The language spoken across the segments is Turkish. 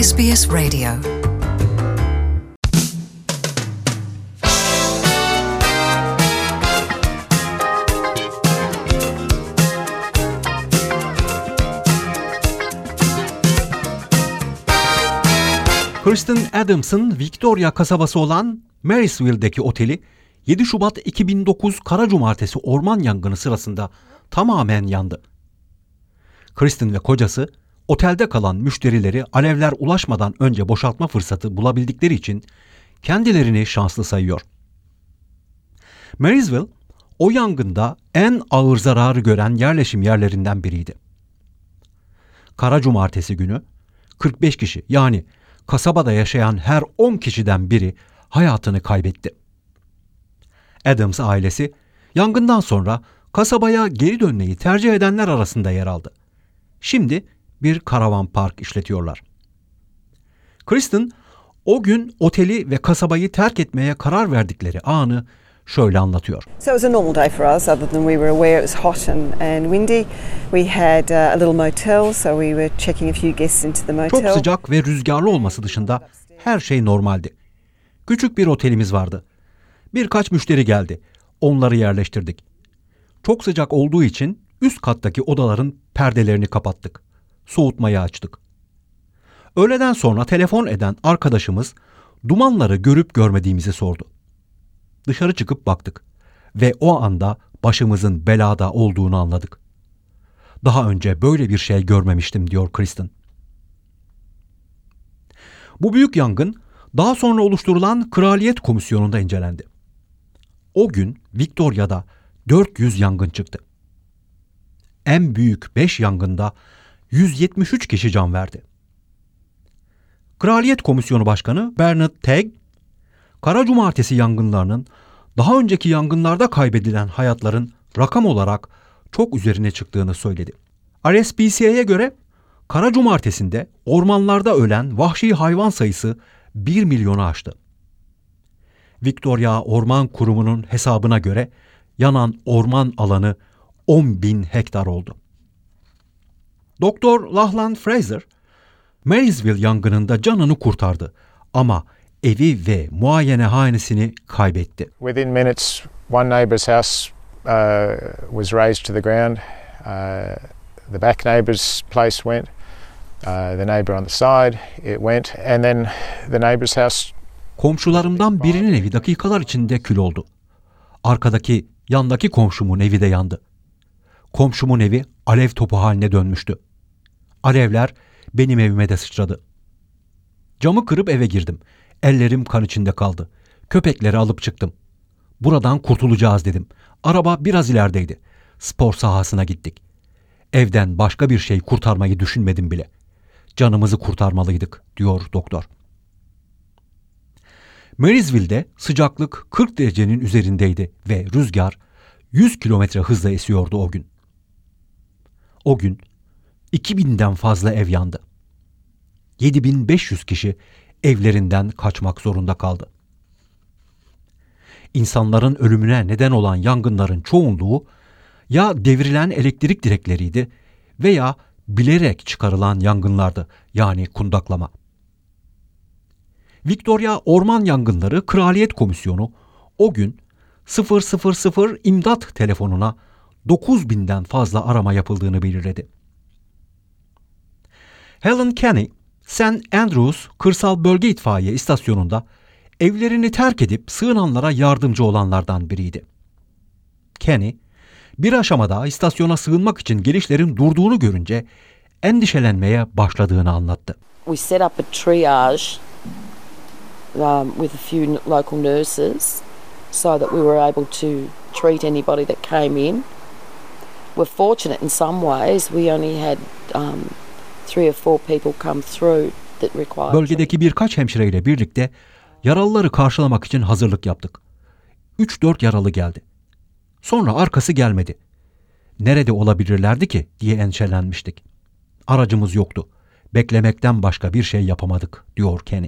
SBS Radio. Kristen Adams'ın Victoria kasabası olan Marysville'deki oteli 7 Şubat 2009 Kara Cumartesi orman yangını sırasında tamamen yandı. Kristen ve kocası otelde kalan müşterileri alevler ulaşmadan önce boşaltma fırsatı bulabildikleri için kendilerini şanslı sayıyor. Marysville, o yangında en ağır zararı gören yerleşim yerlerinden biriydi. Kara Cumartesi günü 45 kişi, yani kasabada yaşayan her 10 kişiden biri hayatını kaybetti. Adams ailesi yangından sonra kasabaya geri dönmeyi tercih edenler arasında yer aldı. Şimdi bir karavan park işletiyorlar. Kristen o gün oteli ve kasabayı terk etmeye karar verdikleri anı şöyle anlatıyor. So it was a normal day for us, other than we were aware it was hot and windy. We had a little motel, so we were checking a few guests into the motel. Çok sıcak ve rüzgarlı olması dışında her şey normaldi. Küçük bir otelimiz vardı. Birkaç müşteri geldi. Onları yerleştirdik. Çok sıcak olduğu için üst kattaki odaların perdelerini kapattık. Soğutmayı açtık. Öğleden sonra telefon eden arkadaşımız dumanları görüp görmediğimizi sordu. Dışarı çıkıp baktık ve o anda başımızın belada olduğunu anladık. Daha önce böyle bir şey görmemiştim, diyor Kristen. Bu büyük yangın daha sonra oluşturulan Kraliyet Komisyonu'nda incelendi. O gün Victoria'da 400 yangın çıktı. En büyük 5 yangında 173 kişi can verdi. Kraliyet Komisyonu Başkanı Bernard Tegg, Kara Cumartesi yangınlarının daha önceki yangınlarda kaybedilen hayatların rakam olarak çok üzerine çıktığını söyledi. RSPCA'ya göre Kara Cumartesi'nde ormanlarda ölen vahşi hayvan sayısı 1 milyonu aştı. Victoria Orman Kurumu'nun hesabına göre yanan orman alanı 10.000 hektar oldu. Doktor Lachlan Fraser, Marysville yangınında canını kurtardı ama evi ve muayenehanesini kaybetti. Within minutes, one neighbour's house was razed to the ground. The back neighbour's place went. The neighbour on the side, it went. And then the neighbour's house. Komşularımdan birinin evi dakikalar içinde kül oldu. Arkadaki, yandaki komşumun evi de yandı. Komşumun evi alev topu haline dönmüştü. Alevler benim evime de sıçradı. Camı kırıp eve girdim. Ellerim kan içinde kaldı. Köpekleri alıp çıktım. Buradan kurtulacağız dedim. Araba biraz ilerideydi. Spor sahasına gittik. Evden başka bir şey kurtarmayı düşünmedim bile. Canımızı kurtarmalıydık, diyor doktor. Marysville'de sıcaklık 40 derecenin üzerindeydi ve rüzgar 100 kilometre hızla esiyordu o gün. O gün 2000'den fazla ev yandı. 7500 kişi evlerinden kaçmak zorunda kaldı. İnsanların ölümüne neden olan yangınların çoğunluğu ya devrilen elektrik direkleriydi veya bilerek çıkarılan yangınlardı, yani kundaklama. Victoria Orman Yangınları Kraliyet Komisyonu o gün 000 imdat telefonuna 9.000'den fazla arama yapıldığını belirledi. Helen Kenny, St. Andrews Kırsal Bölge İtfaiye İstasyonu'nda evlerini terk edip sığınanlara yardımcı olanlardan biriydi. Kenny, bir aşamada istasyona sığınmak için gelişlerin durduğunu görünce endişelenmeye başladığını anlattı. We set up a triage with a few local nurses so that we were able to treat anybody that came in. We're fortunate in some ways. We only had 3 or 4 people come through that required. Bölgedeki birkaç hemşireyle birlikte yaralıları karşılamak için hazırlık yaptık. 3-4 yaralı geldi. Sonra arkası gelmedi. Nerede olabilirlerdi ki diye endişelenmiştik. Aracımız yoktu. Beklemekten başka bir şey yapamadık, diyor Kenny.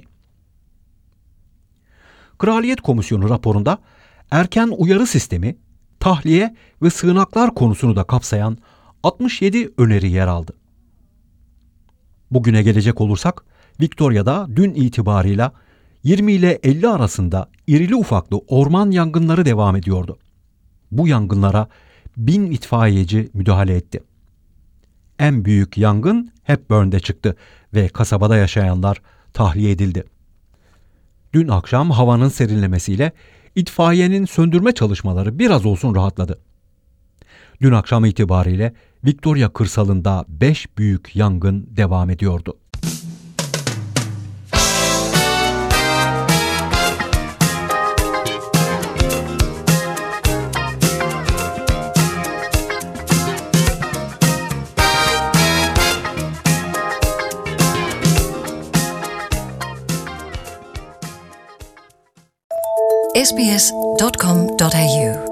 Kraliyet Komisyonu raporunda erken uyarı sistemi, tahliye ve sığınaklar konusunu da kapsayan 67 öneri yer aldı. Bugüne gelecek olursak Victoria'da dün itibarıyla 20 ile 50 arasında irili ufaklı orman yangınları devam ediyordu. Bu yangınlara 1000 itfaiyeci müdahale etti. En büyük yangın Hepburn'de çıktı ve kasabada yaşayanlar tahliye edildi. Dün akşam havanın serinlemesiyle itfaiyenin söndürme çalışmaları biraz olsun rahatladı. Dün akşam itibariyle Victoria kırsalında 5 büyük yangın devam ediyordu. sbs.com.au